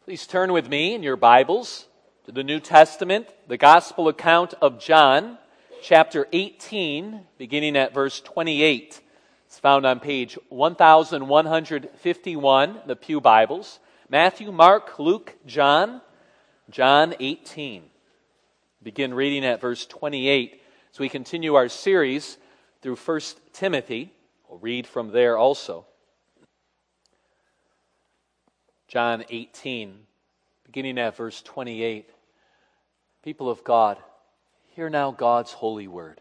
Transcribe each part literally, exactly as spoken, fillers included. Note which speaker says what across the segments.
Speaker 1: Please turn with me in your Bibles to the New Testament, the Gospel account of John, chapter eighteen, beginning at verse twenty-eight. It's found on page one thousand one hundred fifty-one, the Pew Bibles. Matthew, Mark, Luke, John, John eighteen. Begin reading at verse twenty-eight as we continue our series through First Timothy. We'll read from there also. John eighteen, beginning at verse twenty-eight. People of God, hear now God's holy word.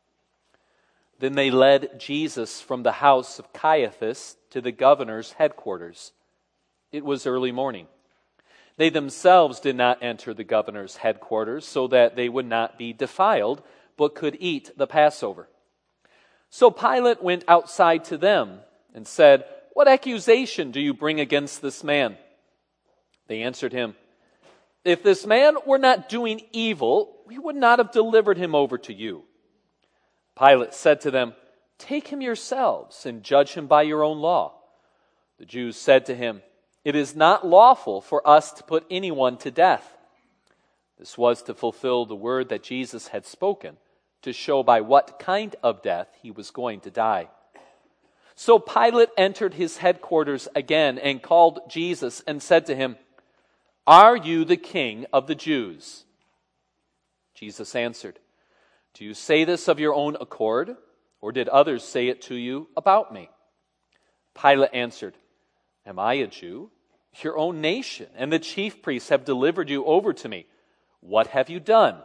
Speaker 1: Then they led Jesus from the house of Caiaphas to the governor's headquarters. It was early morning. They themselves did not enter the governor's headquarters so that they would not be defiled, but could eat the Passover. So Pilate went outside to them and said, "What accusation do you bring against this man?" They answered him, "If this man were not doing evil, we would not have delivered him over to you." Pilate said to them, "Take him yourselves and judge him by your own law." The Jews said to him, "It is not lawful for us to put anyone to death." This was to fulfill the word that Jesus had spoken, to show by what kind of death he was going to die. So Pilate entered his headquarters again and called Jesus and said to him, "Are you the king of the Jews?" Jesus answered, "Do you say this of your own accord, or did others say it to you about me?" Pilate answered, "Am I a Jew? Your own nation and the chief priests have delivered you over to me. What have you done?"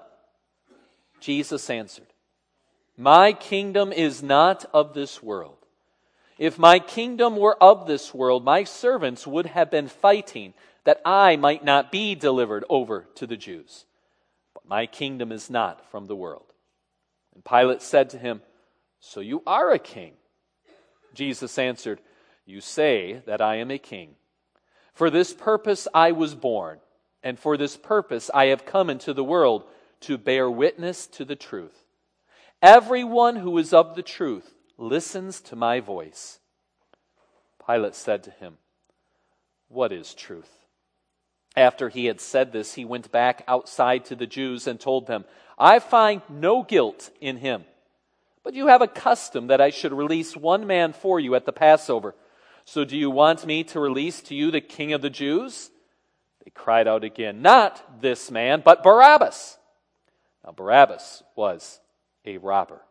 Speaker 1: Jesus answered, "My kingdom is not of this world. If my kingdom were of this world, my servants would have been fighting that I might not be delivered over to the Jews. But my kingdom is not from the world." And Pilate said to him, "So you are a king?" Jesus answered, "You say that I am a king. For this purpose I was born, and for this purpose I have come into the world, to bear witness to the truth. Everyone who is of the truth listens to my voice." Pilate said to him, "What is truth?" After he had said this, he went back outside to the Jews and told them, "I find no guilt in him. But you have a custom that I should release one man for you at the Passover. So do you want me to release to you the king of the Jews?" They cried out again, "Not this man, but Barabbas." Now Barabbas was a robber.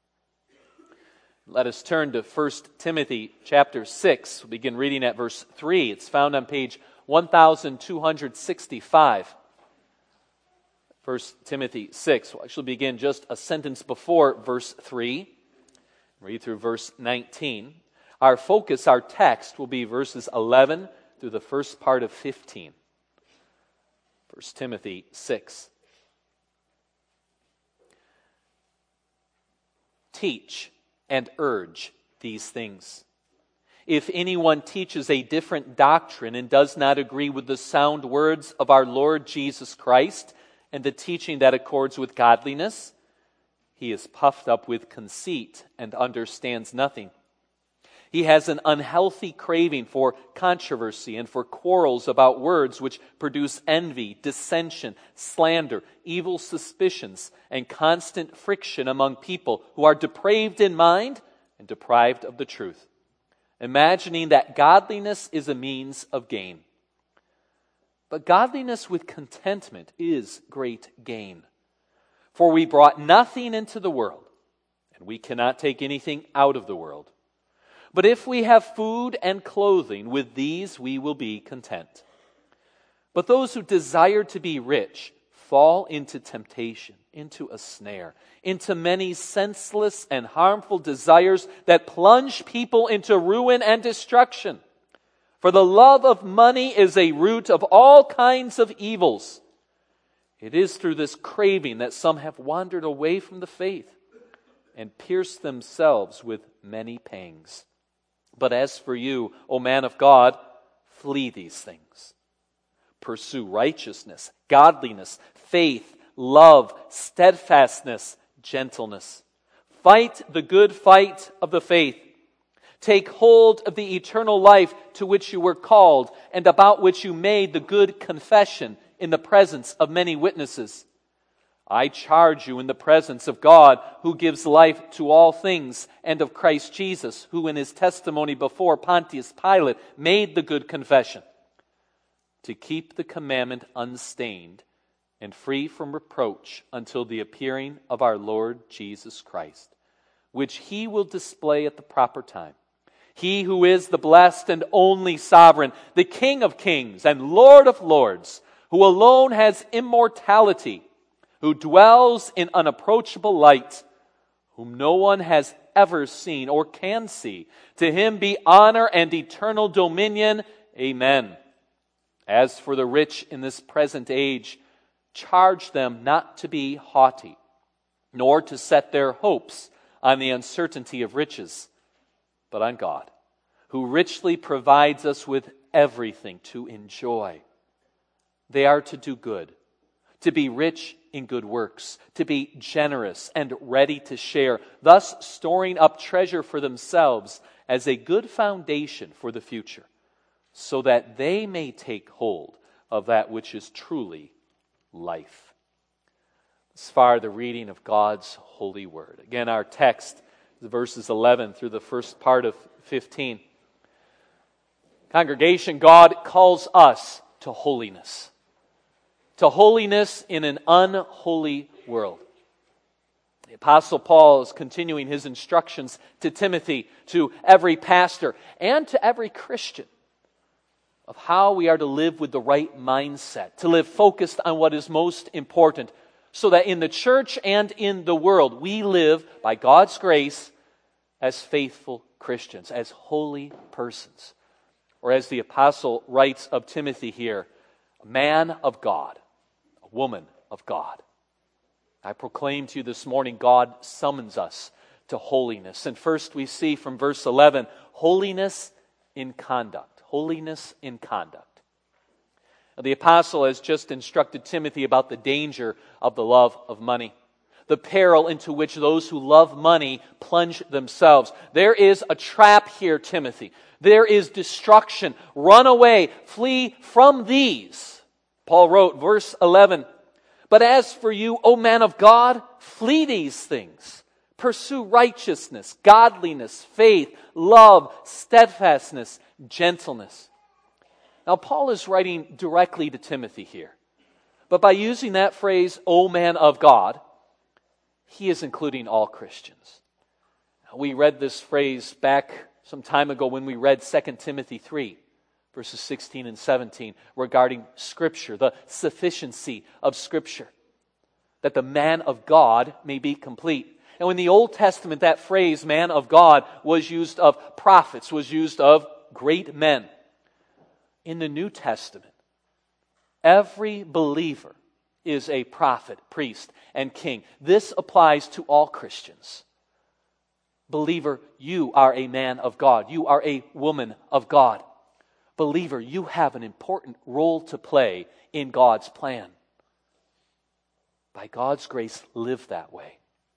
Speaker 1: Let us turn to First Timothy chapter six. We'll begin reading at verse three. It's found on page one thousand two hundred sixty-five. First Timothy six. We'll actually begin just a sentence before verse three. Read through verse nineteen. Our focus, our text, will be verses eleven through the first part of fifteen. First Timothy six. Teach and urge these things. If anyone teaches a different doctrine and does not agree with the sound words of our Lord Jesus Christ and the teaching that accords with godliness, he is puffed up with conceit and understands nothing. He has an unhealthy craving for controversy and for quarrels about words which produce envy, dissension, slander, evil suspicions, and constant friction among people who are depraved in mind and deprived of the truth, imagining that godliness is a means of gain. But godliness with contentment is great gain. For we brought nothing into the world, and we cannot take anything out of the world. But if we have food and clothing, with these we will be content. But those who desire to be rich fall into temptation, into a snare, into many senseless and harmful desires that plunge people into ruin and destruction. For the love of money is a root of all kinds of evils. It is through this craving that some have wandered away from the faith and pierced themselves with many pangs. But as for you, O man of God, flee these things. Pursue righteousness, godliness, faith, love, steadfastness, gentleness. Fight the good fight of the faith. Take hold of the eternal life to which you were called and about which you made the good confession in the presence of many witnesses. I charge you in the presence of God, who gives life to all things, and of Christ Jesus, who in his testimony before Pontius Pilate made the good confession, to keep the commandment unstained and free from reproach until the appearing of our Lord Jesus Christ, which he will display at the proper time. He who is the blessed and only sovereign, the King of kings and Lord of lords, who alone has immortality, who dwells in unapproachable light, whom no one has ever seen or can see. To him be honor and eternal dominion. Amen. As for the rich in this present age, charge them not to be haughty, nor to set their hopes on the uncertainty of riches, but on God, who richly provides us with everything to enjoy. They are to do good, to be rich in good works, to be generous and ready to share, thus storing up treasure for themselves as a good foundation for the future, so that they may take hold of that which is truly life. As far the reading of God's holy word. Again, our text is verses eleven through the first part of fifteen. Congregation, God calls us to holiness. To holiness in an unholy world. The Apostle Paul is continuing his instructions to Timothy, to every pastor, and to every Christian of how we are to live with the right mindset, to live focused on what is most important, so that in the church and in the world, we live, by God's grace, as faithful Christians, as holy persons. Or as the Apostle writes of Timothy here, a man of God, a woman of God. I proclaim to you this morning, God summons us to holiness. And first we see from verse eleven, holiness in conduct. Holiness in conduct. Now, the apostle has just instructed Timothy about the danger of the love of money, the peril into which those who love money plunge themselves. There is a trap here, Timothy. There is destruction. Run away. Flee from these. Paul wrote, verse eleven, but as for you, O man of God, flee these things. Pursue righteousness, godliness, faith, love, steadfastness, gentleness. Now, Paul is writing directly to Timothy here. But by using that phrase, O man of God, he is including all Christians. We read this phrase back some time ago when we read Second Timothy three, verses sixteen and seventeen, regarding Scripture, the sufficiency of Scripture, that the man of God may be complete. Now, in the Old Testament, that phrase, man of God, was used of prophets, was used of great men. In the New Testament, every believer is a prophet, priest, and king. This applies to all Christians. Believer, you are a man of God. You are a woman of God. Believer, you have an important role to play in God's plan. By God's grace, live that way.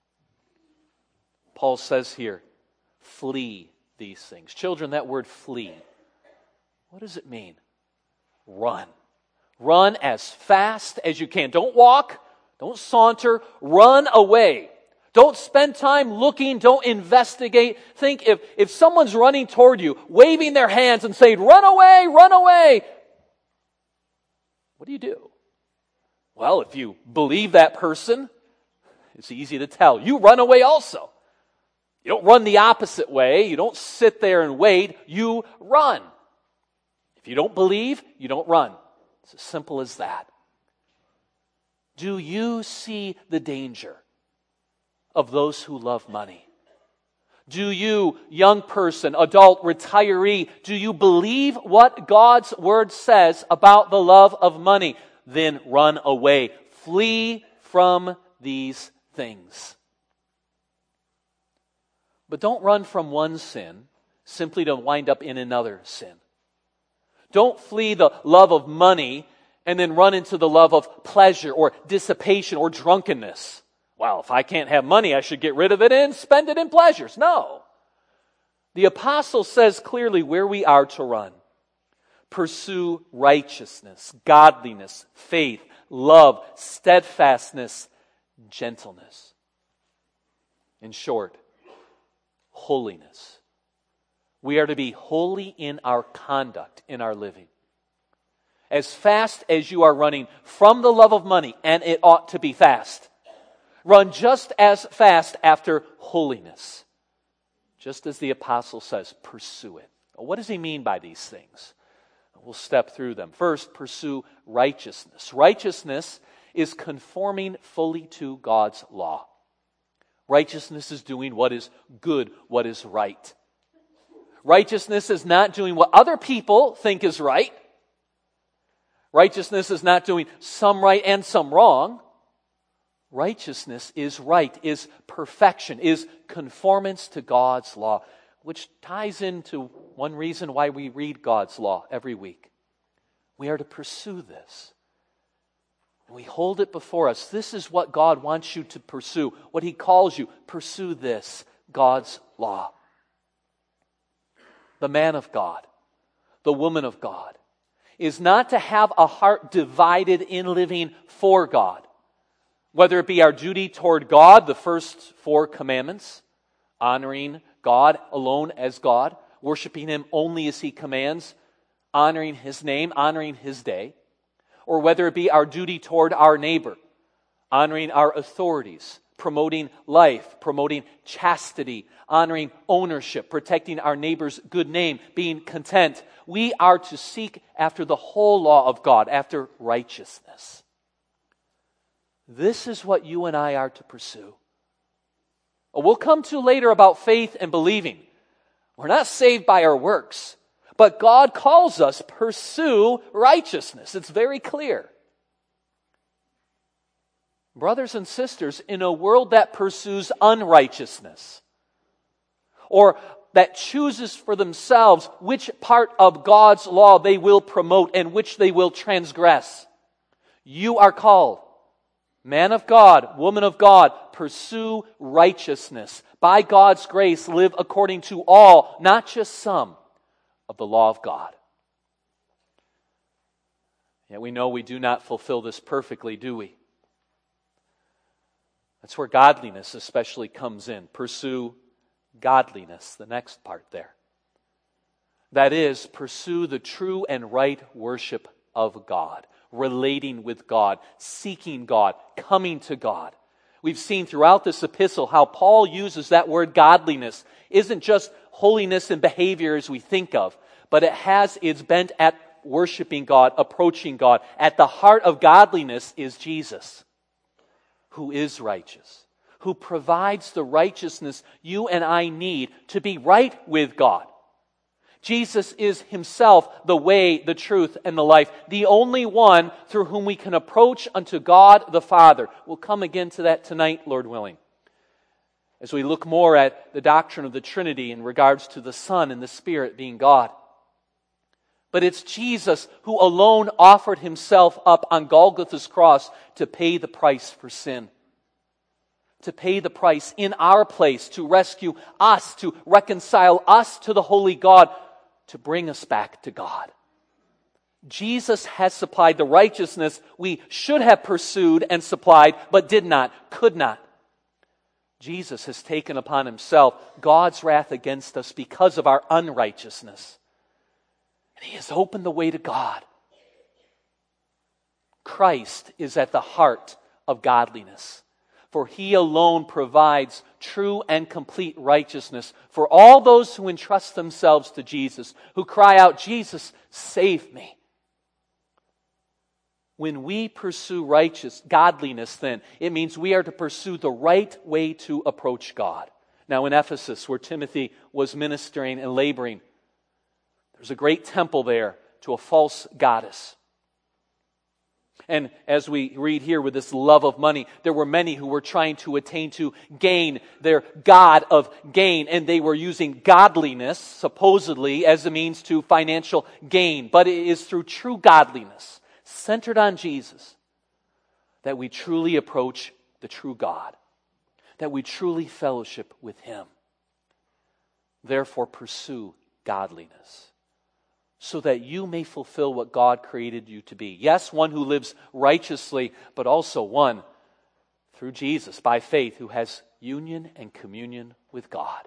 Speaker 1: Paul says here, flee these things. Children, that word flee, what does it mean? Run. Run as fast as you can. Don't walk. Don't saunter. Run away. Don't spend time looking. Don't investigate. Think if, if someone's running toward you, waving their hands and saying, run away, run away. What do you do? Well, if you believe that person, it's easy to tell. You run away also. You don't run the opposite way. You don't sit there and wait. You run. If you don't believe, you don't run. It's as simple as that. Do you see the danger of those who love money? Do you, young person, adult, retiree, do you believe what God's Word says about the love of money? Then run away. Flee from these things. But don't run from one sin simply to wind up in another sin. Don't flee the love of money and then run into the love of pleasure or dissipation or drunkenness. Well, if I can't have money, I should get rid of it and spend it in pleasures. No. The apostle says clearly where we are to run. Pursue righteousness, godliness, faith, love, steadfastness, gentleness. In short, holiness. We are to be holy in our conduct, in our living. As fast as you are running from the love of money, and it ought to be fast, run just as fast after holiness. Just as the apostle says, pursue it. What does he mean by these things? We'll step through them. First, pursue righteousness. Righteousness is conforming fully to God's law. Righteousness is doing what is good, what is right. Righteousness is not doing what other people think is right. Righteousness is not doing some right and some wrong. Righteousness is right, is perfection, is conformance to God's law, which ties into one reason why we read God's law every week. We are to pursue this. And we hold it before us. This is what God wants you to pursue, what He calls you. Pursue this, God's law. The man of God, the woman of God, is not to have a heart divided in living for God. Whether it be our duty toward God, the first four commandments, honoring God alone as God, worshiping Him only as He commands, honoring His name, honoring His day, or whether it be our duty toward our neighbor, honoring our authorities, promoting life, promoting chastity, honoring ownership, protecting our neighbor's good name, being content. We are to seek after the whole law of God, after righteousness. This is what you and I are to pursue. We'll come to later about faith and believing. We're not saved by our works, but God calls us pursue righteousness. It's very clear. Brothers and sisters, in a world that pursues unrighteousness, or that chooses for themselves which part of God's law they will promote and which they will transgress, you are called, man of God, woman of God, pursue righteousness. By God's grace, live according to all, not just some, of the law of God. Yet we know we do not fulfill this perfectly, do we? That's where godliness especially comes in. Pursue godliness, the next part there. That is, pursue the true and right worship of God, relating with God, seeking God, coming to God. We've seen throughout this epistle how Paul uses that word godliness. Isn't just holiness and behavior as we think of, but it has its bent at worshiping God, approaching God. At the heart of godliness is Jesus, who is righteous, who provides the righteousness you and I need to be right with God. Jesus is Himself the way, the truth, and the life, the only one through whom we can approach unto God the Father. We'll come again to that tonight, Lord willing, as we look more at the doctrine of the Trinity in regards to the Son and the Spirit being God. But it's Jesus who alone offered Himself up on Golgotha's cross to pay the price for sin. To pay the price in our place, to rescue us, to reconcile us to the holy God, to bring us back to God. Jesus has supplied the righteousness we should have pursued and supplied, but did not, could not. Jesus has taken upon Himself God's wrath against us because of our unrighteousness. And He has opened the way to God. Christ is at the heart of godliness, for He alone provides true and complete righteousness for all those who entrust themselves to Jesus, who cry out, Jesus, save me. When we pursue righteous godliness, then, it means we are to pursue the right way to approach God. Now in Ephesus, where Timothy was ministering and laboring, there's a great temple there to a false goddess. And as we read here with this love of money, there were many who were trying to attain to gain, their god of gain, and they were using godliness, supposedly, as a means to financial gain. But it is through true godliness, centered on Jesus, that we truly approach the true God, that we truly fellowship with Him. Therefore pursue godliness, so that you may fulfill what God created you to be. Yes, one who lives righteously, but also one through Jesus, by faith, who has union and communion with God.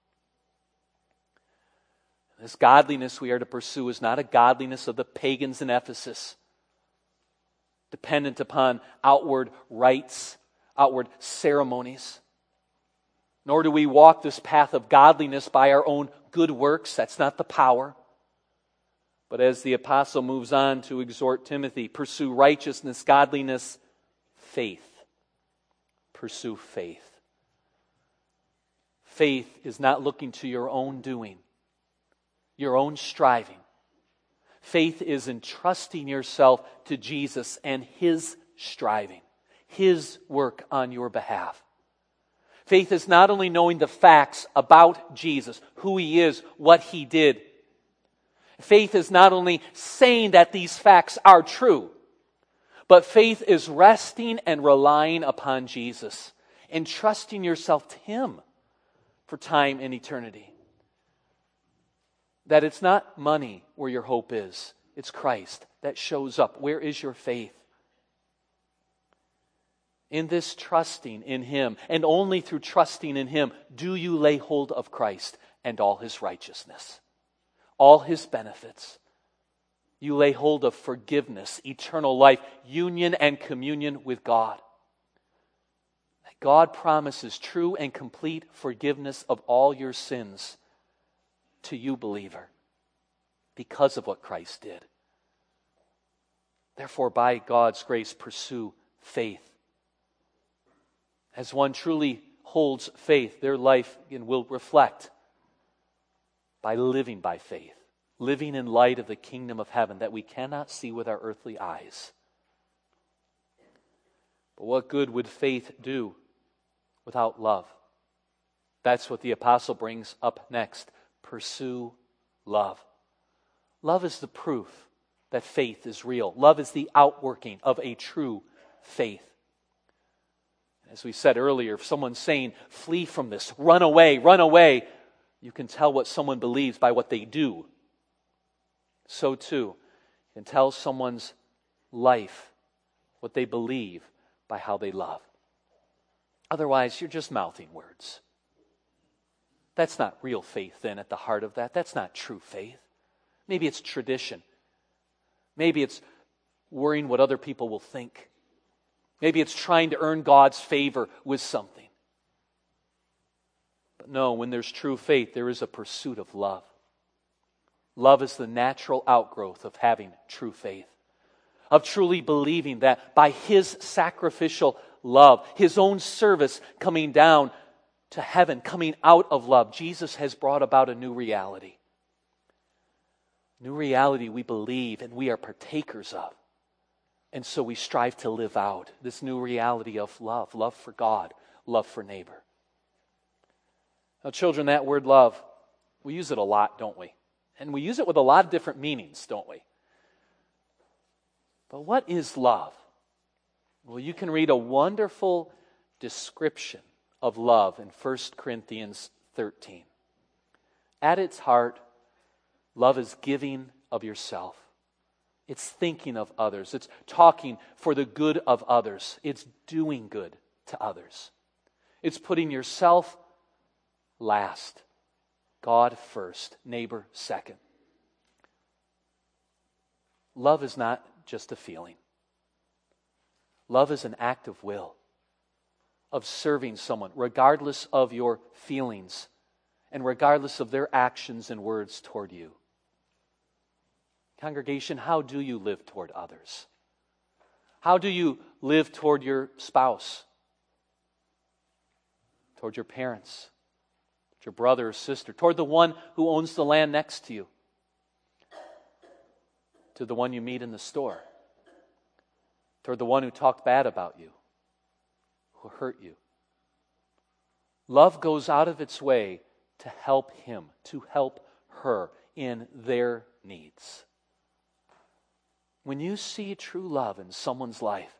Speaker 1: This godliness we are to pursue is not a godliness of the pagans in Ephesus, dependent upon outward rites, outward ceremonies. Nor do we walk this path of godliness by our own good works. That's not the power. But as the apostle moves on to exhort Timothy, pursue righteousness, godliness, faith. Pursue faith. Faith is not looking to your own doing, your own striving. Faith is entrusting yourself to Jesus and His striving, His work on your behalf. Faith is not only knowing the facts about Jesus, who He is, what He did. Faith is not only saying that these facts are true, but faith is resting and relying upon Jesus and trusting yourself to Him for time and eternity. That it's not money where your hope is. It's Christ that shows up. Where is your faith? In this trusting in Him, and only through trusting in Him, do you lay hold of Christ and all His righteousness, all His benefits. You lay hold of forgiveness, eternal life, union and communion with God. God promises true and complete forgiveness of all your sins to you, believer, because of what Christ did. Therefore, by God's grace, pursue faith. As one truly holds faith, their life will reflect by living by faith, living in light of the kingdom of heaven that we cannot see with our earthly eyes. But what good would faith do without love? That's what the apostle brings up next. Pursue love. Love is the proof that faith is real. Love is the outworking of a true faith. As we said earlier, if someone's saying, flee from this, run away, run away, you can tell what someone believes by what they do. So too, you can tell someone's life, what they believe, by how they love. Otherwise, you're just mouthing words. That's not real faith then at the heart of that. That's not true faith. Maybe it's tradition. Maybe it's worrying what other people will think. Maybe it's trying to earn God's favor with something. But no, when there's true faith, there is a pursuit of love. Love is the natural outgrowth of having true faith, of truly believing that by His sacrificial love, His own service coming down to heaven, coming out of love, Jesus has brought about a new reality. New reality we believe and we are partakers of. And so we strive to live out this new reality of love, love for God, love for neighbor. Now, children, that word love, we use it a lot, don't we? And we use it with a lot of different meanings, don't we? But what is love? Well, you can read a wonderful description of love in First Corinthians thirteen. At its heart, love is giving of yourself. It's thinking of others. It's talking for the good of others. It's doing good to others. It's putting yourself last. God first, neighbor second. Love is not just a feeling. Love is an act of will, of serving someone, regardless of your feelings and regardless of their actions and words toward you. Congregation, how do you live toward others? How do you live toward your spouse? Toward your parents? Your brother or sister? Toward the one who owns the land next to you? To the one you meet in the store? Toward the one who talked bad about you? Who hurt you? Love goes out of its way to help him, to help her in their needs. When you see true love in someone's life,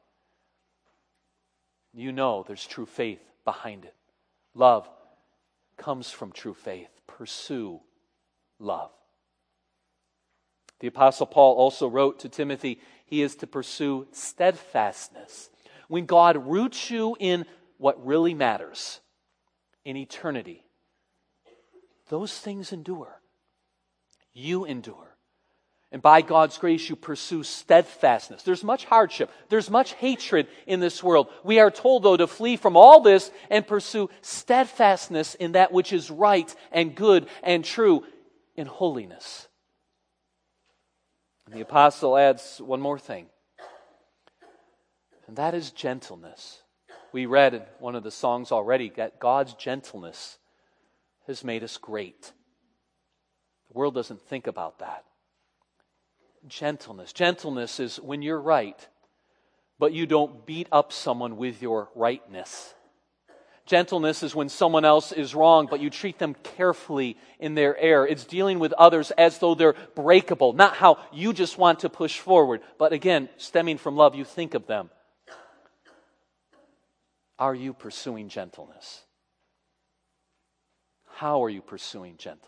Speaker 1: you know there's true faith behind it. Love comes from true faith. pursue love. The Apostle Paul also wrote to Timothy, he is to pursue steadfastness. When God roots you in what really matters, in eternity, those things endure. You endure. And by God's grace, you pursue steadfastness. There's much hardship. There's much hatred in this world. We are told, though, to flee from all this and pursue steadfastness in that which is right and good and true in holiness. And the apostle adds one more thing, and that is gentleness. We read in one of the songs already that God's gentleness has made us great. The world doesn't think about that. Gentleness. Gentleness is when you're right, but you don't beat up someone with your rightness. Gentleness is when someone else is wrong, but you treat them carefully in their error. It's dealing with others as though they're breakable, not how you just want to push forward, but again, stemming from love, you think of them. Are you pursuing gentleness? How are you pursuing gentleness?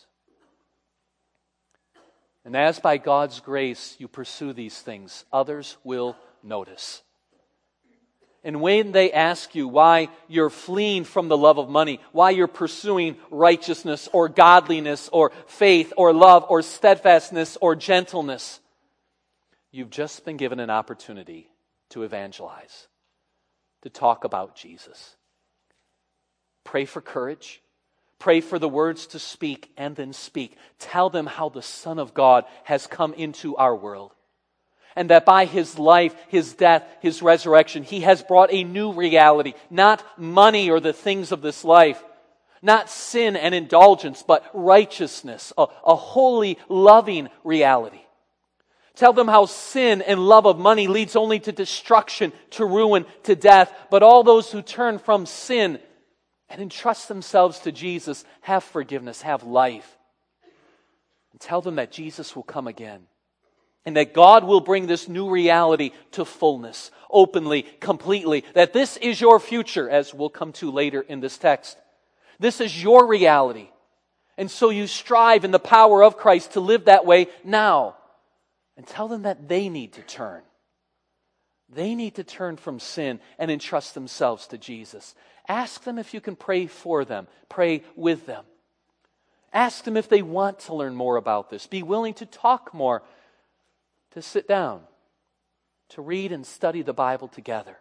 Speaker 1: And as by God's grace you pursue these things, others will notice. And when they ask you why you're fleeing from the love of money, why you're pursuing righteousness or godliness or faith or love or steadfastness or gentleness, you've just been given an opportunity to evangelize, to talk about Jesus. Pray for courage. Pray for the words to speak and then speak. Tell them how the Son of God has come into our world. And that by His life, His death, His resurrection, He has brought a new reality. Not money or the things of this life. Not sin and indulgence, but righteousness. A, a holy, loving reality. Tell them how sin and love of money leads only to destruction, to ruin, to death. But all those who turn from sin and entrust themselves to Jesus have forgiveness, have life. And tell them that Jesus will come again. And that God will bring this new reality to fullness, openly, completely. That this is your future, as we'll come to later in this text. This is your reality. And so you strive in the power of Christ to live that way now. And tell them that they need to turn. They need to turn from sin and entrust themselves to Jesus. Ask them if you can pray for them. Pray with them. Ask them if they want to learn more about this. Be willing to talk more. To sit down. To read and study the Bible together.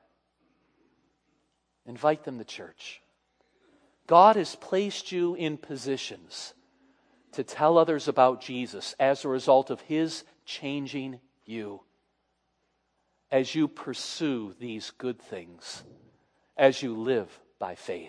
Speaker 1: Invite them to church. God has placed you in positions to tell others about Jesus as a result of His changing you. As you pursue these good things. As you live by faith.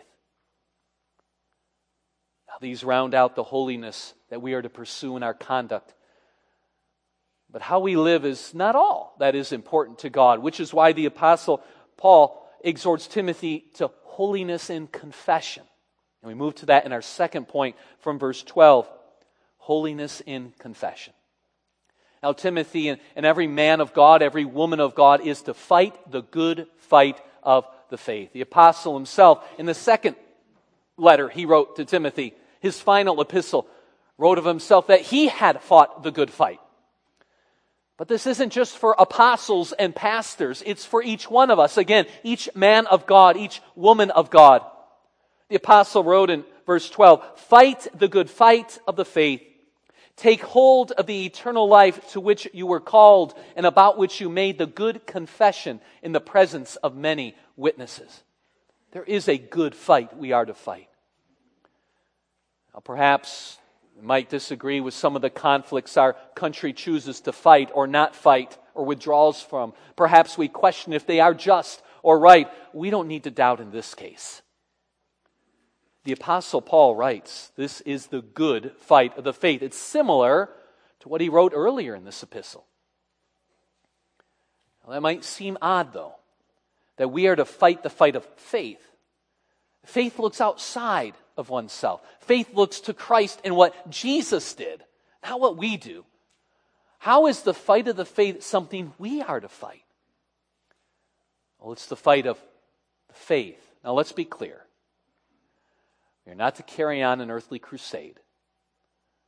Speaker 1: Now, these round out the holiness that we are to pursue in our conduct. But how we live is not all that is important to God, which is why the Apostle Paul exhorts Timothy to holiness in confession. And we move to that in our second point from verse twelve. Holiness in confession. Now, Timothy and, and every man of God, every woman of God is to fight the good fight of the faith. The apostle himself, in the second letter he wrote to Timothy, his final epistle, wrote of himself that he had fought the good fight. But this isn't just for apostles and pastors. It's for each one of us. Again, each man of God, each woman of God. The apostle wrote in verse twelve, "Fight the good fight of the faith. Take hold of the eternal life to which you were called and about which you made the good confession in the presence of many witnesses." There is a good fight we are to fight. Now, perhaps we might disagree with some of the conflicts our country chooses to fight or not fight or withdraws from. Perhaps we question if they are just or right. We don't need to doubt in this case. The Apostle Paul writes, this is the good fight of the faith. It's similar to what he wrote earlier in this epistle. Well, that might seem odd, though, that we are to fight the fight of faith. Faith looks outside of oneself. Faith looks to Christ and what Jesus did, not what we do. How is the fight of the faith something we are to fight? Well, it's the fight of the faith. Now, let's be clear. We are not to carry on an earthly crusade.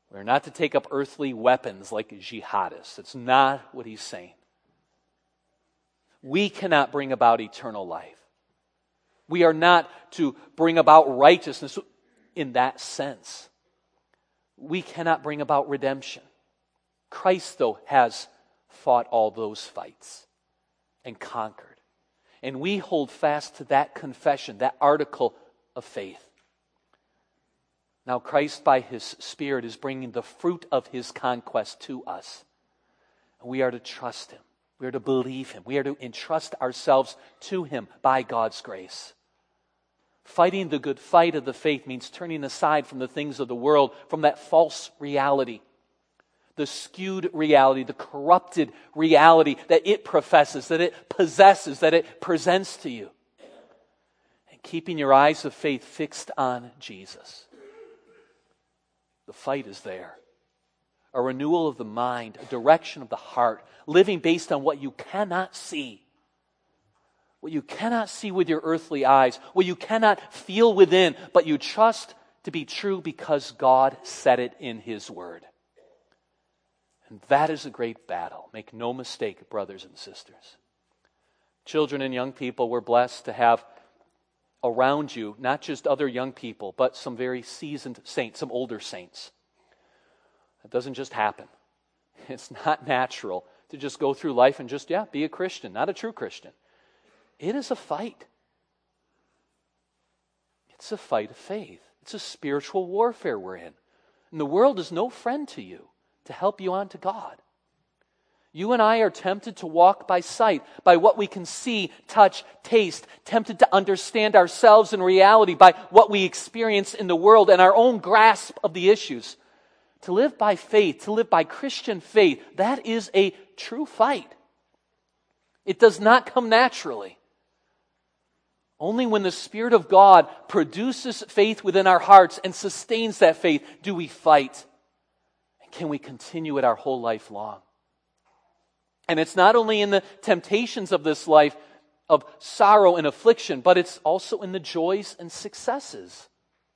Speaker 1: We're not to take up earthly weapons like jihadists. It's not what he's saying. We cannot bring about eternal life. We are not to bring about righteousness in that sense. We cannot bring about redemption. Christ, though, has fought all those fights and conquered. And we hold fast to that confession, that article of faith. Now Christ, by His Spirit, is bringing the fruit of His conquest to us. We are to trust Him. We are to believe Him. We are to entrust ourselves to Him by God's grace. Fighting the good fight of the faith means turning aside from the things of the world, from that false reality, the skewed reality, the corrupted reality that it professes, that it possesses, that it presents to you. And keeping your eyes of faith fixed on Jesus. The fight is there. A renewal of the mind, a direction of the heart, living based on what you cannot see. What you cannot see with your earthly eyes, what you cannot feel within, but you trust to be true because God said it in His Word. And that is a great battle. Make no mistake, brothers and sisters. Children and young people, we're blessed to have around you, not just other young people, but some very seasoned saints, some older saints. It doesn't just happen. It's not natural to just go through life and just, yeah, be a Christian, not a true Christian. It is a fight. It's a fight of faith. It's a spiritual warfare we're in. And the world is no friend to you to help you on to God. You and I are tempted to walk by sight, by what we can see, touch, taste, tempted to understand ourselves in reality by what we experience in the world and our own grasp of the issues. To live by faith, to live by Christian faith, that is a true fight. It does not come naturally. Only when the Spirit of God produces faith within our hearts and sustains that faith do we fight. And can we continue it our whole life long? And it's not only in the temptations of this life of sorrow and affliction, but it's also in the joys and successes.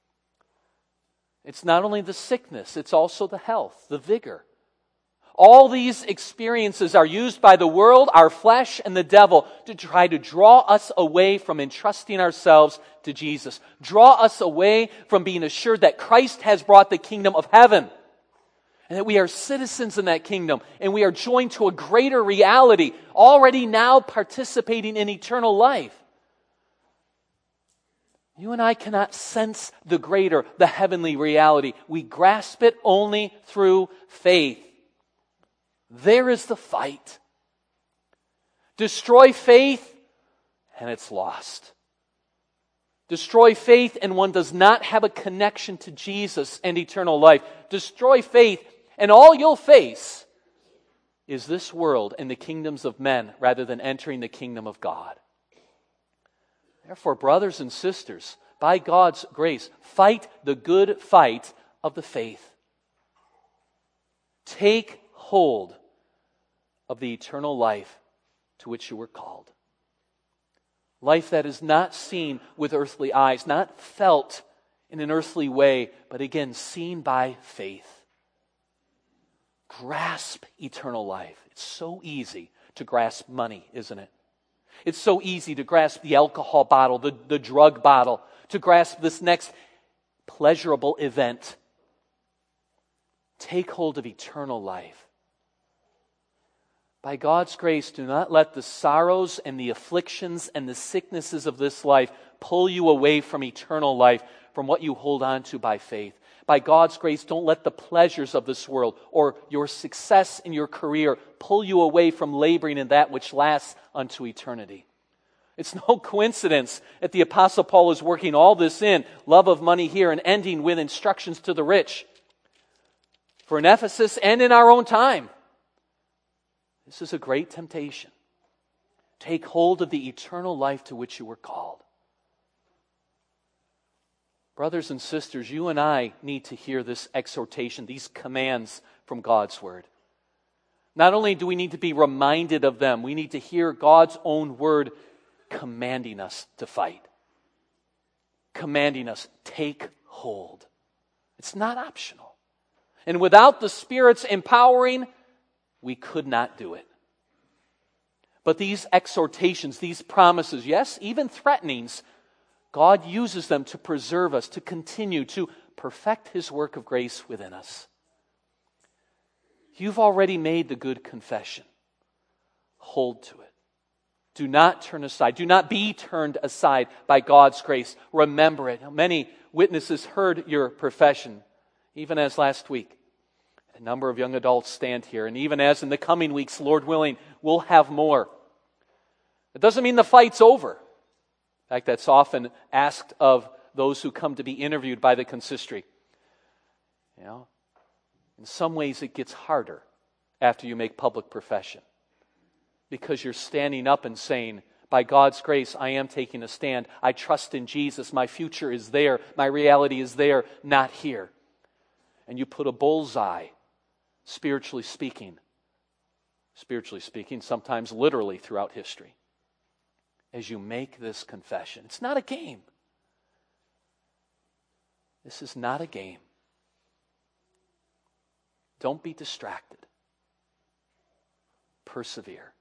Speaker 1: It's not only the sickness, it's also the health, the vigor. All these experiences are used by the world, our flesh, and the devil to try to draw us away from entrusting ourselves to Jesus. Draw us away from being assured that Christ has brought the kingdom of heaven. And that we are citizens in that kingdom. And we are joined to a greater reality, already now participating in eternal life. You and I cannot sense the greater, the heavenly reality. We grasp it only through faith. There is the fight. Destroy faith, and it's lost. Destroy faith, and one does not have a connection to Jesus and eternal life. Destroy faith, and all you'll face is this world and the kingdoms of men rather than entering the kingdom of God. Therefore, brothers and sisters, by God's grace, fight the good fight of the faith. Take hold of the eternal life to which you were called. Life that is not seen with earthly eyes, not felt in an earthly way, but again, seen by faith. Grasp eternal life. It's so easy to grasp money, isn't it? It's so easy to grasp the alcohol bottle, the, the drug bottle, to grasp this next pleasurable event. Take hold of eternal life. By God's grace, do not let the sorrows and the afflictions and the sicknesses of this life pull you away from eternal life, from what you hold on to by faith. By God's grace, don't let the pleasures of this world or your success in your career pull you away from laboring in that which lasts unto eternity. It's no coincidence that the Apostle Paul is working all this in, love of money here, and ending with instructions to the rich. For in Ephesus and in our own time, this is a great temptation. Take hold of the eternal life to which you were called. Brothers and sisters, you and I need to hear this exhortation, these commands from God's Word. Not only do we need to be reminded of them, we need to hear God's own Word commanding us to fight. Commanding us, take hold. It's not optional. And without the Spirit's empowering, we could not do it. But these exhortations, these promises, yes, even threatenings, God uses them to preserve us, to continue to perfect His work of grace within us. You've already made the good confession. Hold to it. Do not turn aside. Do not be turned aside by God's grace. Remember it. Many witnesses heard your profession, even as last week. A number of young adults stand here, and even as in the coming weeks, Lord willing, we'll have more. It doesn't mean the fight's over. In fact, that's often asked of those who come to be interviewed by the consistory. You know, in some ways it gets harder after you make public profession, because you're standing up and saying, by God's grace, I am taking a stand. I trust in Jesus. My future is there. My reality is there, not here. And you put a bullseye, spiritually speaking, spiritually speaking, sometimes literally throughout history, as you make this confession. It's not a game. This is not a game. Don't be distracted. Persevere.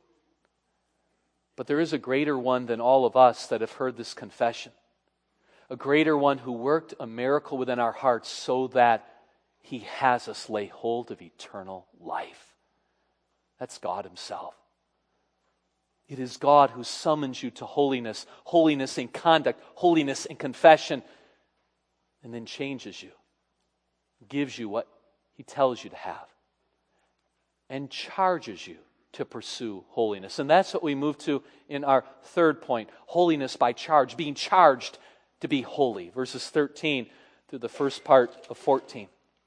Speaker 1: But there is a greater one than all of us that have heard this confession. A greater one who worked a miracle within our hearts so that He has us lay hold of eternal life. That's God Himself. It is God who summons you to holiness, holiness in conduct, holiness in confession, and then changes you, gives you what He tells you to have, and charges you to pursue holiness. And that's what we move to in our third point, holiness by charge, being charged to be holy. Verses thirteen through the first part of fourteen.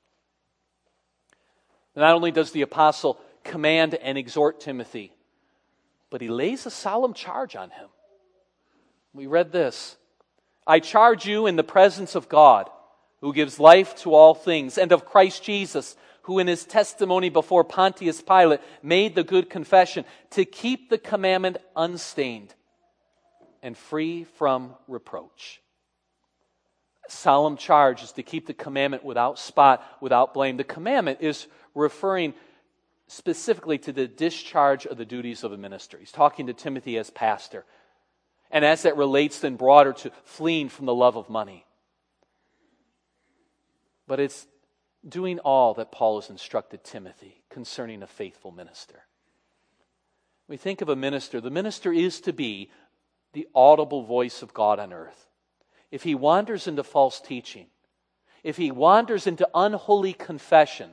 Speaker 1: Not only does the apostle command and exhort Timothy, but he lays a solemn charge on him. We read this, I charge you in the presence of God, who gives life to all things, and of Christ Jesus, who in His testimony before Pontius Pilate made the good confession, to keep the commandment unstained and free from reproach. A solemn charge is to keep the commandment without spot, without blame. The commandment is referring specifically to the discharge of the duties of a minister. He's talking to Timothy as pastor. And as that relates then broader to fleeing from the love of money. But it's doing all that Paul has instructed Timothy concerning a faithful minister. We think of a minister. The minister is to be the audible voice of God on earth. If he wanders into false teaching, if he wanders into unholy confession,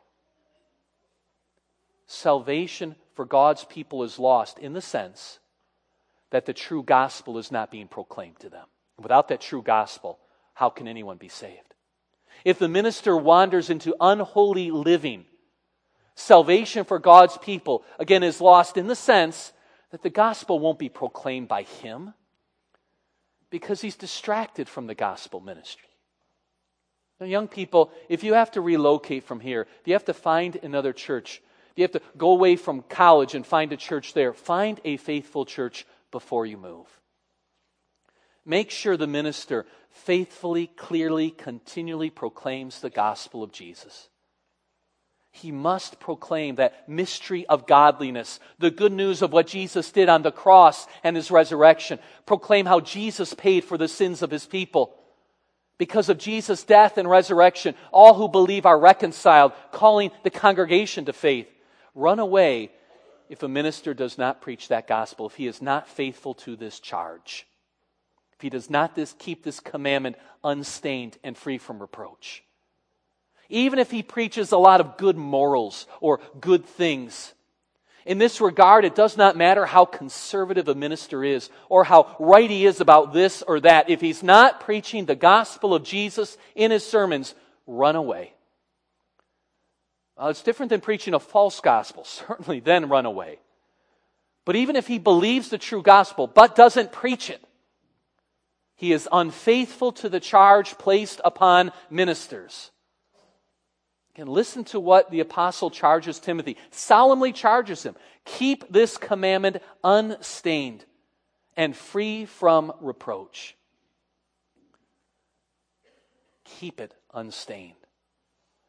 Speaker 1: salvation for God's people is lost in the sense that the true gospel is not being proclaimed to them. Without that true gospel, how can anyone be saved? If the minister wanders into unholy living, salvation for God's people, again, is lost in the sense that the gospel won't be proclaimed by him because he's distracted from the gospel ministry. Now, young people, if you have to relocate from here, if you have to find another church, if you have to go away from college and find a church there, find a faithful church before you move. Make sure the minister faithfully, clearly, continually proclaims the gospel of Jesus. He must proclaim that mystery of godliness, the good news of what Jesus did on the cross and His resurrection. Proclaim how Jesus paid for the sins of His people. Because of Jesus' death and resurrection, all who believe are reconciled, calling the congregation to faith. Run away if a minister does not preach that gospel, if he is not faithful to this charge. If he does not this, keep this commandment unstained and free from reproach. Even if he preaches a lot of good morals or good things. In this regard, it does not matter how conservative a minister is or how right he is about this or that. If he's not preaching the gospel of Jesus in his sermons, run away. Well, it's different than preaching a false gospel. Certainly, then run away. But even if he believes the true gospel but doesn't preach it, he is unfaithful to the charge placed upon ministers. And listen to what the apostle charges Timothy, solemnly charges him. Keep this commandment unstained and free from reproach. Keep it unstained.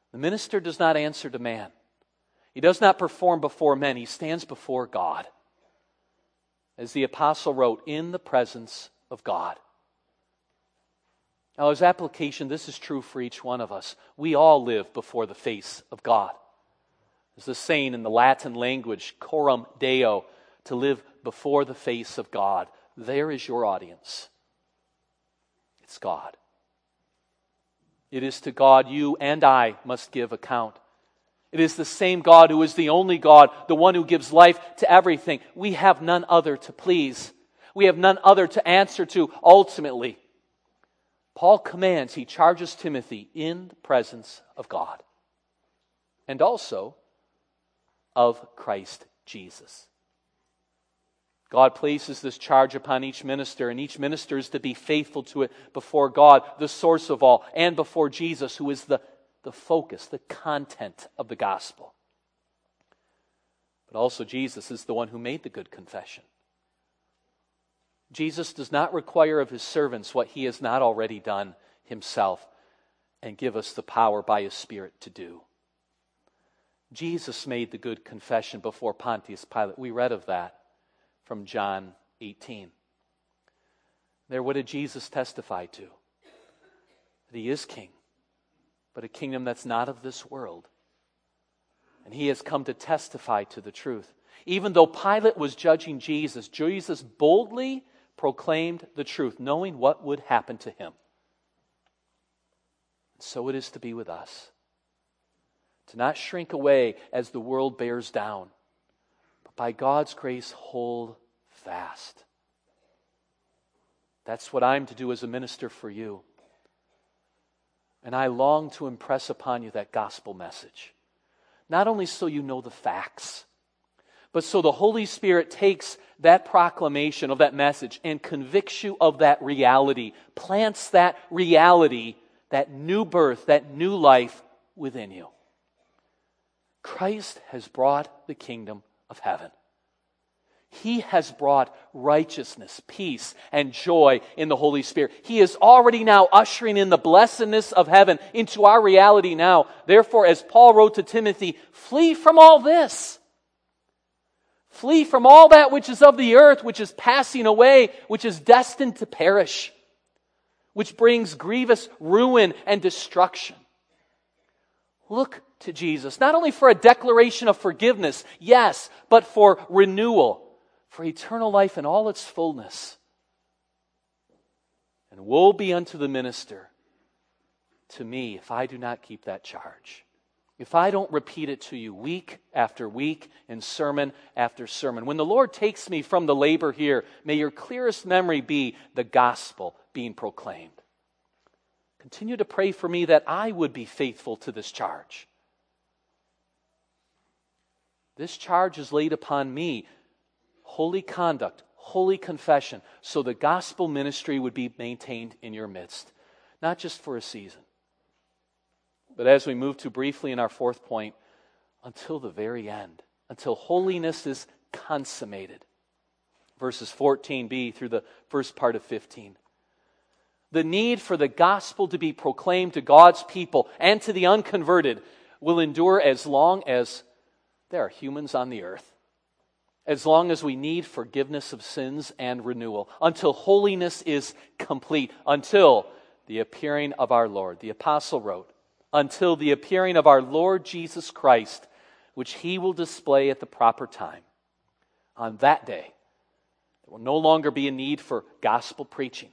Speaker 1: The minister does not answer to man. He does not perform before men. He stands before God. As the apostle wrote, in the presence of God. Now, as application, this is true for each one of us. We all live before the face of God. There's the saying in the Latin language, coram Deo, to live before the face of God. There is your audience. It's God. It is to God you and I must give account. It is the same God who is the only God, the one who gives life to everything. We have none other to please. We have none other to answer to ultimately. Paul commands, he charges Timothy in the presence of God and also of Christ Jesus. God places this charge upon each minister, and each minister is to be faithful to it before God, the source of all, and before Jesus, who is the, the focus, the content of the gospel. But also Jesus is the one who made the good confession. Jesus does not require of his servants what he has not already done himself, and give us the power by his Spirit to do. Jesus made the good confession before Pontius Pilate. We read of that from John eighteen. There, what did Jesus testify to? That he is king, but a kingdom that's not of this world. And he has come to testify to the truth. Even though Pilate was judging Jesus, Jesus boldly proclaimed the truth, knowing what would happen to him. And so it is to be with us. To not shrink away as the world bears down, but by God's grace hold fast. That's what I'm to do as a minister for you. And I long to impress upon you that gospel message. Not only so you know the facts, but so the Holy Spirit takes that proclamation of that message and convicts you of that reality, plants that reality, that new birth, that new life within you. Christ has brought the kingdom of heaven. He has brought righteousness, peace, and joy in the Holy Spirit. He is already now ushering in the blessedness of heaven into our reality now. Therefore, as Paul wrote to Timothy, flee from all this. Flee from all that which is of the earth, which is passing away, which is destined to perish, which brings grievous ruin and destruction. Look to Jesus, not only for a declaration of forgiveness, yes, but for renewal, for eternal life in all its fullness. And woe be unto the minister, to me, if I do not keep that charge. If I don't repeat it to you week after week in sermon after sermon. When the Lord takes me from the labor here, may your clearest memory be the gospel being proclaimed. Continue to pray for me that I would be faithful to this charge. This charge is laid upon me. Holy conduct, holy confession, so the gospel ministry would be maintained in your midst. Not just for a season, but as we move to briefly in our fourth point, until the very end, until holiness is consummated. Verses fourteen b through the first part of fifteen. The need for the gospel to be proclaimed to God's people and to the unconverted will endure as long as there are humans on the earth. As long as we need forgiveness of sins and renewal. Until holiness is complete. Until the appearing of our Lord. The apostle wrote, until the appearing of our Lord Jesus Christ, which he will display at the proper time. On that day, there will no longer be a need for gospel preaching.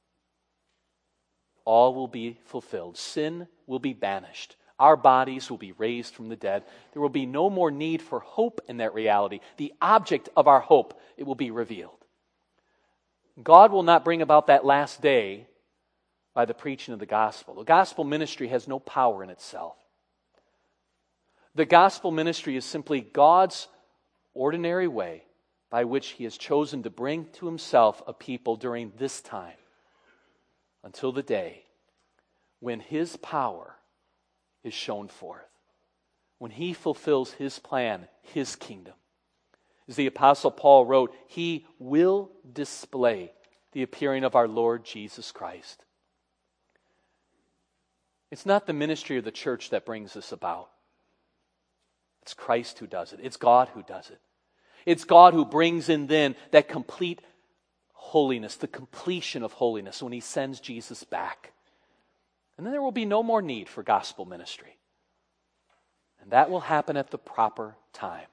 Speaker 1: All will be fulfilled. Sin will be banished. Our bodies will be raised from the dead. There will be no more need for hope in that reality. The object of our hope, it will be revealed. God will not bring about that last day by the preaching of the gospel. The gospel ministry has no power in itself. The gospel ministry is simply God's ordinary way by which he has chosen to bring to himself a people during this time until the day when his power is shown forth, when he fulfills his plan, his kingdom. As the Apostle Paul wrote, he will display the appearing of our Lord Jesus Christ. It's not the ministry of the church that brings this about. It's Christ who does it. It's God who does it. It's God who brings in then that complete holiness, the completion of holiness when he sends Jesus back. And then there will be no more need for gospel ministry. And that will happen at the proper time.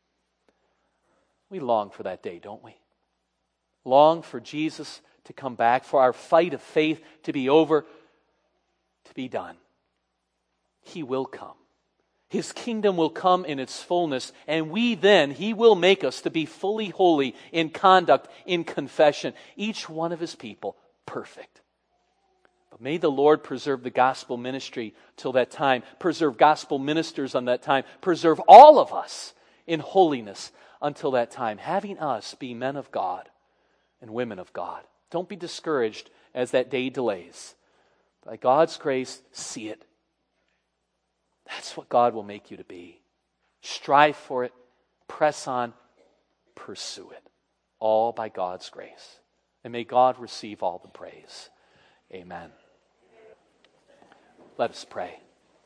Speaker 1: We long for that day, don't we? Long for Jesus to come back, for our fight of faith to be over, to be done. He will come. His kingdom will come in its fullness, and we then, he will make us to be fully holy in conduct, in confession. Each one of his people, perfect. But may the Lord preserve the gospel ministry till that time, preserve gospel ministers on that time, preserve all of us in holiness until that time, having us be men of God and women of God. Don't be discouraged as that day delays. By God's grace, see it. That's what God will make you to be. Strive for it, press on, pursue it. All by God's grace. And may God receive all the praise. Amen. Let us pray.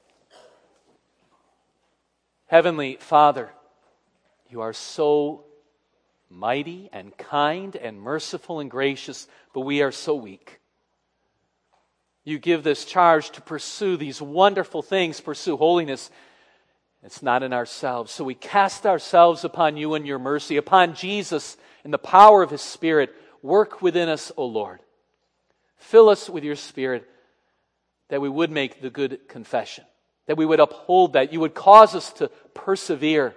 Speaker 1: Heavenly Father, you are so mighty and kind and merciful and gracious, but we are so weak. You give this charge to pursue these wonderful things, pursue holiness. It's not in ourselves. So we cast ourselves upon you in your mercy, upon Jesus in the power of his Spirit. Work within us, O Lord. Fill us with your Spirit that we would make the good confession, that we would uphold that. You would cause us to persevere.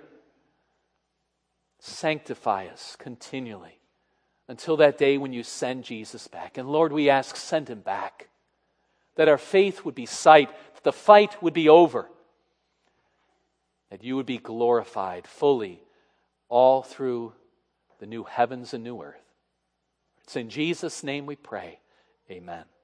Speaker 1: Sanctify us continually until that day when you send Jesus back. And Lord, we ask, send him back. That our faith would be sight, that the fight would be over, that you would be glorified fully all through the new heavens and new earth. It's in Jesus' name we pray. Amen.